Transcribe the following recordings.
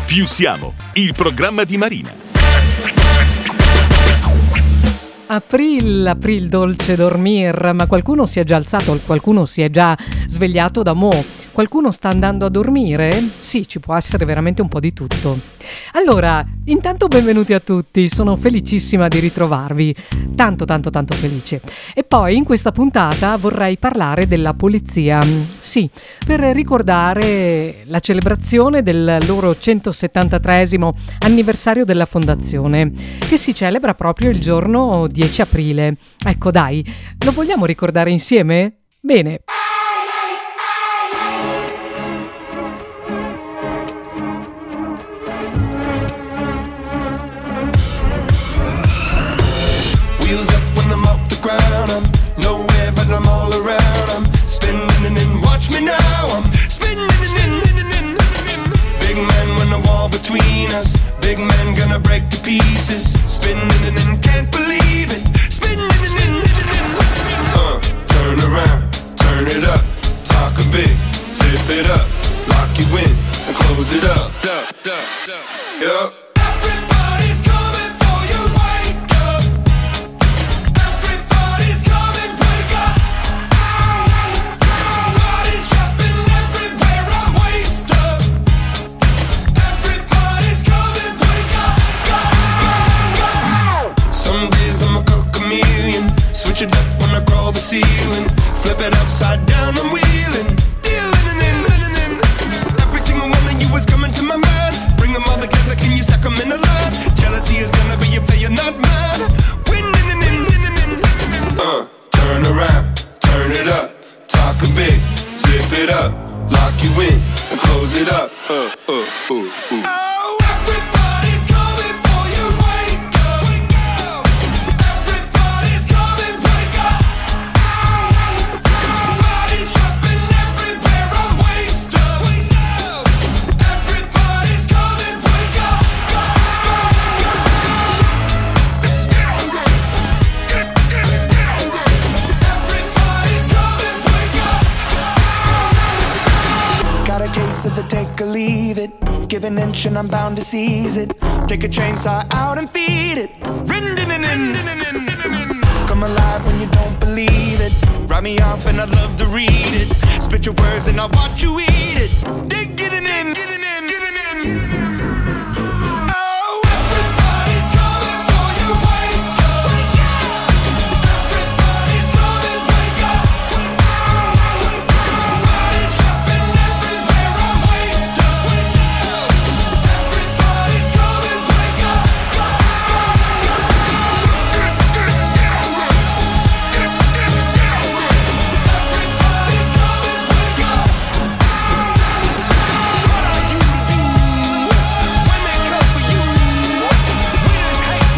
Più siamo, il programma di Marina. April dolce dormir, ma qualcuno si è già alzato, qualcuno si è già svegliato da mo', qualcuno sta andando a dormire? Sì, ci può essere veramente un po' di tutto. Allora, intanto benvenuti a tutti, sono felicissima di ritrovarvi, tanto felice. E poi in questa puntata vorrei parlare della polizia, sì, per ricordare la celebrazione del loro 173esimo anniversario della fondazione, che si celebra proprio il giorno 10 aprile. Ecco dai, lo vogliamo ricordare insieme? Bene. I'm all around, I'm spinning and watch me now, I'm spinning. Big man when the wall between us, big man gonna break to pieces, spinning and can't believe it, spinning. Turn around, turn it up, talking big, zip it up, lock you in and close it up, yup. Everybody's coming for you, wake up. Everybody's coming, wake up. Body's dropping everywhere, I'm wasted. Everybody's coming, wake up. Some days I'm a chameleon, switch it up when I crawl the ceiling, flip it upside down, I'm wheeling, dealing in. Every single one of you is coming to my mind. Bring them all together, can you stack them in a line? Jealousy is gonna be a failure, not mine. Winning. Turn around, turn it up, talking big, zip it up, lock you in and close it up. Oh, everybody's coming for you, wake up. Everybody's coming, wake up. Body's dropping everywhere, I'm wasted. Everybody's coming, wake up. Everybody's coming, wake up. Got a case of the take or leave it. Give an inch and I'm bound to seize it. Take a chainsaw out and feed it. Come alive when you don't believe it. Write me off and I'd love to read it. Spit your words and I'll watch you eat it. Dig getting in. Oh, everybody's coming for you, wake up. Everybody's coming, wake up. Body's dropping everywhere, I'm wasted. Everybody's coming, wake up. Everybody's coming, wake up. What are you to do when they come for you? Winners hate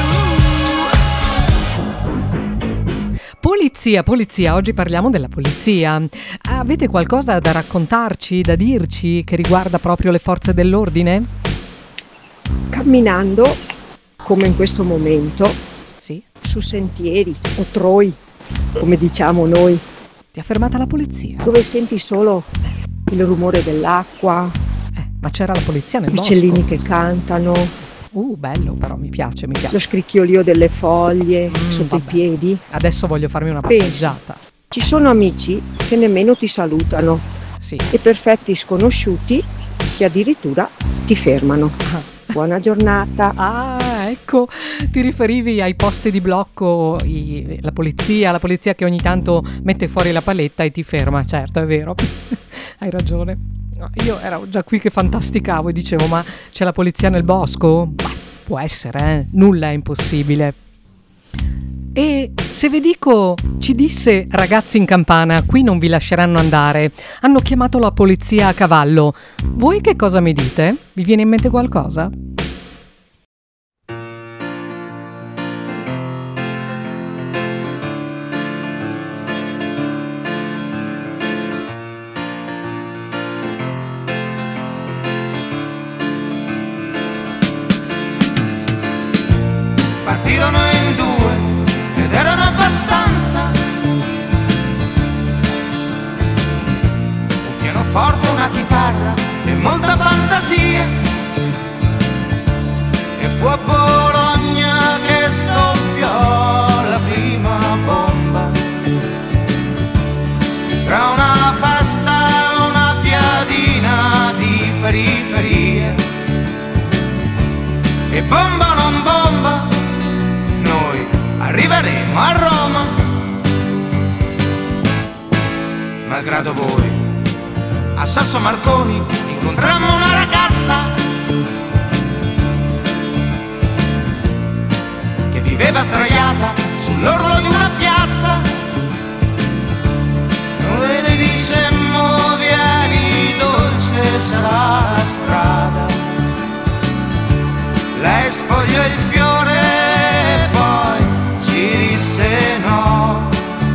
to lose. Polizia, oggi parliamo della polizia. Avete qualcosa da raccontarci, da dirci che riguarda proprio le forze dell'ordine? Camminando, come in questo momento, Sì? su sentieri o troi, come diciamo noi, Ti ha fermata la polizia? dove senti solo il rumore dell'acqua, Ma c'era la polizia nel gli bosco. uccellini che cantano, Bello però, mi piace. lo scricchiolio delle foglie sotto vabbè. i piedi. Adesso voglio farmi una Pensi. passeggiata. Ci sono amici che nemmeno ti salutano Sì. e perfetti sconosciuti che addirittura ti fermano. Buona giornata. Ah, ecco, ti riferivi ai posti di blocco, la polizia che ogni tanto mette fuori la paletta e ti ferma, certo, è vero, hai ragione. No, io ero già qui che fantasticavo e dicevo, ma c'è la polizia nel bosco? Beh, può essere, nulla è impossibile. E se vi dico, ci disse ragazzi in campana, qui non vi lasceranno andare, hanno chiamato la polizia a cavallo, voi che cosa mi dite? Vi viene in mente qualcosa? Partirono in due ed erano abbastanza. Un pianoforte, una chitarra e molta fantasia. fu a Bologna che scoppiò la prima bomba, tra una festa e una piadina di periferie. E bomba o non bomba, noi arriveremo a Roma. Malgrado voi, a Sasso Marconi incontrammo una ragazza che viveva sdraiata sull'orlo di una piazza. Noi le dicemmo vieni dolce sarà la strada. Lei sfogliò il fiore e poi ci disse no.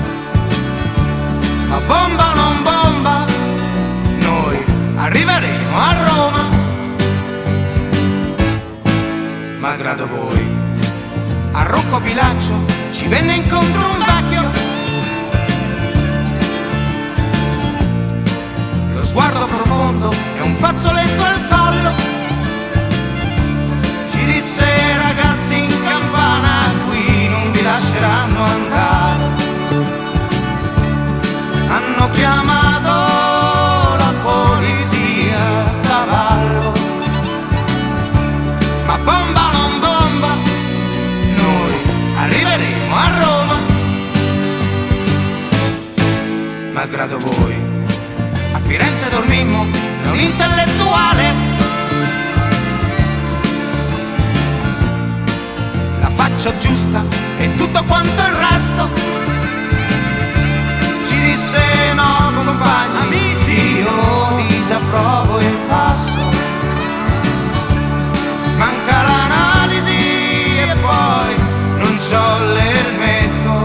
Ma bomba o non bomba, noi arriveremo a Roma. Malgrado voi, a Rocco Pilaccio ci venne incontro un vecchio. Lo sguardo profondo e un fazzoletto al collo. Ci disse ragazzi in campana qui non vi lasceranno andare. Hanno chiamato la polizia a cavallo. Ma bomba o non bomba, noi arriveremo a Roma. Malgrado voi, a Firenze dormimmo da un intellettuale. La faccia giusta e tutto quanto il resto. Ci disse no compagni, amici, io disapprovo il passo. Manca l'analisi e poi non c'ho l'elmetto.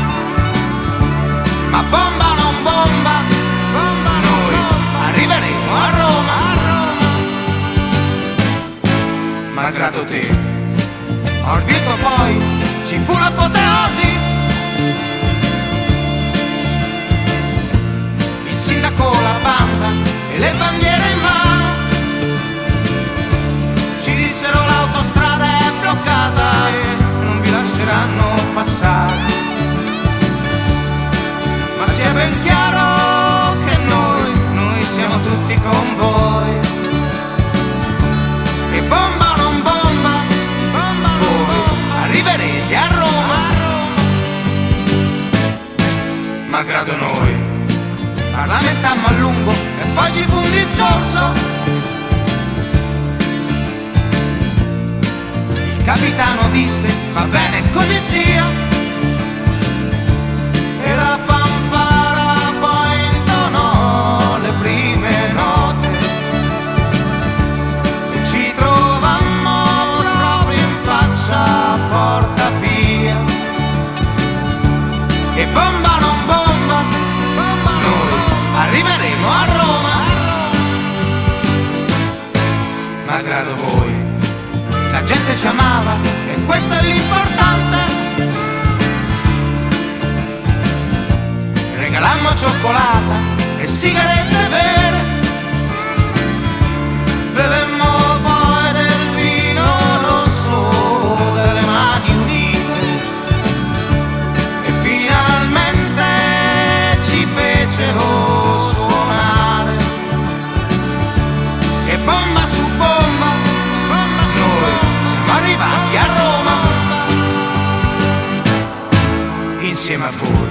Ma bomba o non bomba, noi arriveremo a Roma. Malgrado te, a Orvieto poi ci fu l'apoteosi. Il sindaco, la banda e le bandiere in mano ci dissero l'autostrada è bloccata e non vi lasceranno passare. Ma sia ben chiaro che noi siamo tutti con voi. E bomba o non bomba, voi arriverete a Roma. Malgrado noi parlamentammo a lungo e poi ci fu un discorso. Il capitano disse va bene così sia. E la fanfara poi intonò le prime note. E ci trovammo proprio in faccia a Porta Pia. E bomba o non bomba, noi arriveremo a Roma. Malgrado voi, la gente ci amava e questo è l'importante. Regalammo cioccolata e sigarette vere. Bevemmo poi del vino rosso dalle mani unite. E finalmente ci fecero suonare. E bomba su bomba, noi siamo arrivati a Roma. Insieme a voi.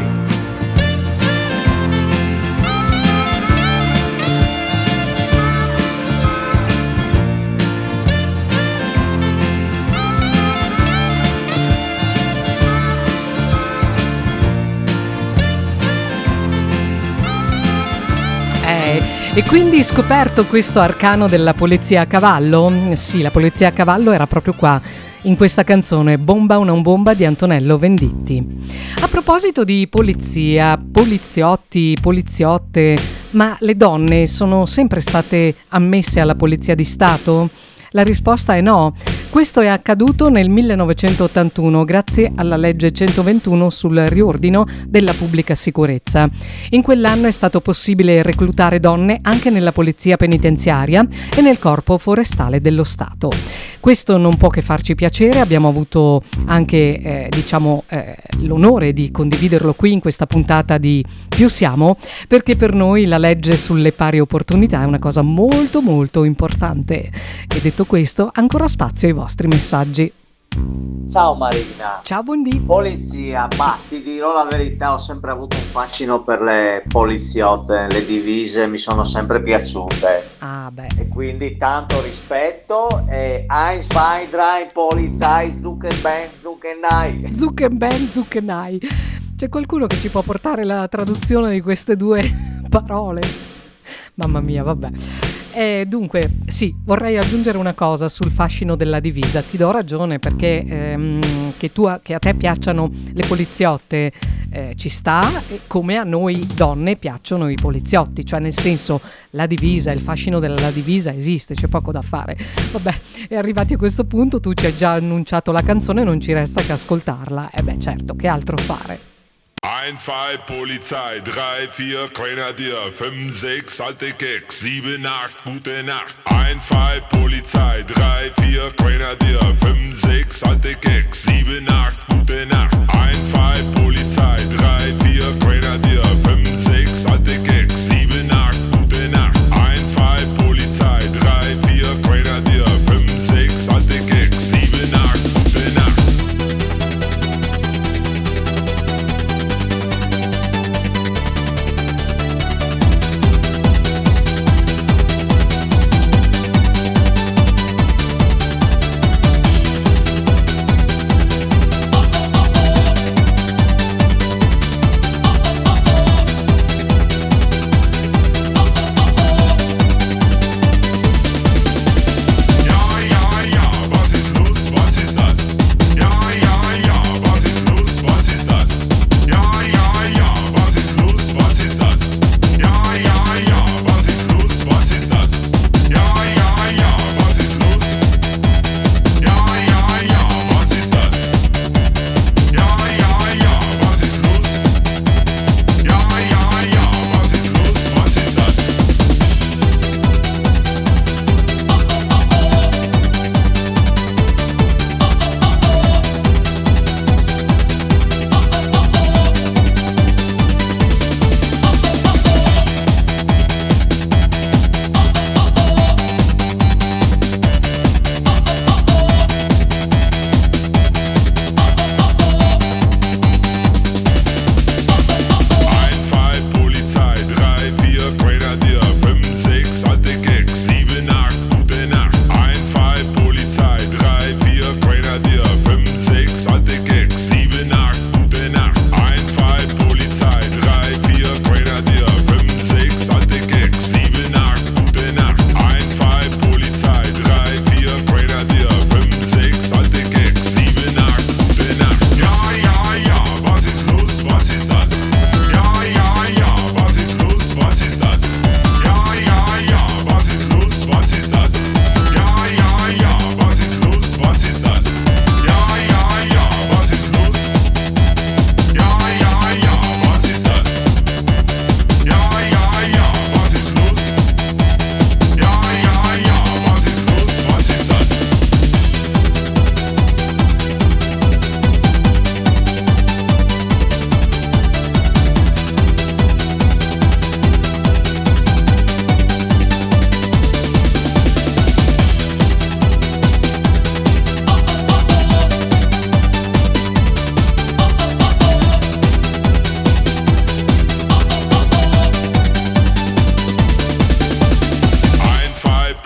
E quindi scoperto questo arcano della polizia a cavallo? Sì, la polizia a cavallo era proprio qua, in questa canzone Bomba o non bomba di Antonello Venditti. A proposito di polizia, poliziotti, poliziotte, ma le donne sono sempre state ammesse alla polizia di Stato? La risposta è no. Questo è accaduto nel 1981 grazie alla legge 121 sul riordino della pubblica sicurezza. In quell'anno è stato possibile reclutare donne anche nella polizia penitenziaria e nel corpo forestale dello Stato. Questo non può che farci piacere, abbiamo avuto anche l'onore di condividerlo qui in questa puntata di Più Siamo, perché per noi la legge sulle pari opportunità è una cosa molto molto importante. E detto questo, ancora spazio ai vostri messaggi. Ciao Marina. Ciao, buondì. Polizia, ma ti dirò la verità, ho sempre avuto un fascino per le poliziotte, le divise mi sono sempre piaciute. Ah beh. E quindi tanto rispetto e Eins, zwei, drei, Polizei, Zuckenbein. C'è qualcuno che ci può portare la traduzione di queste due parole? Mamma mia, vabbè. Dunque, sì, vorrei aggiungere una cosa sul fascino della divisa. Ti do ragione, perché che a te piacciono le poliziotte ci sta, come a noi donne piacciono i poliziotti, cioè nel senso, la divisa, il fascino della divisa esiste, c'è poco da fare. Vabbè, e arrivati a questo punto tu ci hai già annunciato la canzone, non ci resta che ascoltarla. E beh, certo, che altro fare? 1, 2, Polizei, 3, 4, Grenadier, 5, 6, alte Keks, 7, 8, gute Nacht. 1, 2, Polizei, 3, 4, Grenadier, 5, 6, alte Keks, 7, 8, gute Nacht. 1, 2, Polizei, 3, 4, Grenadier, 5, 6, alte Keks, 7, 8, gute Nacht. 1, 2, Polizei, 3, 4, Grenadier, 5, 6, alte Keks, 7, 8, gute Nacht.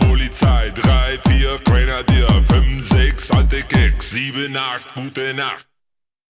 Grenadier, 5, 6, alte Keks, 7, 8, gute Nacht.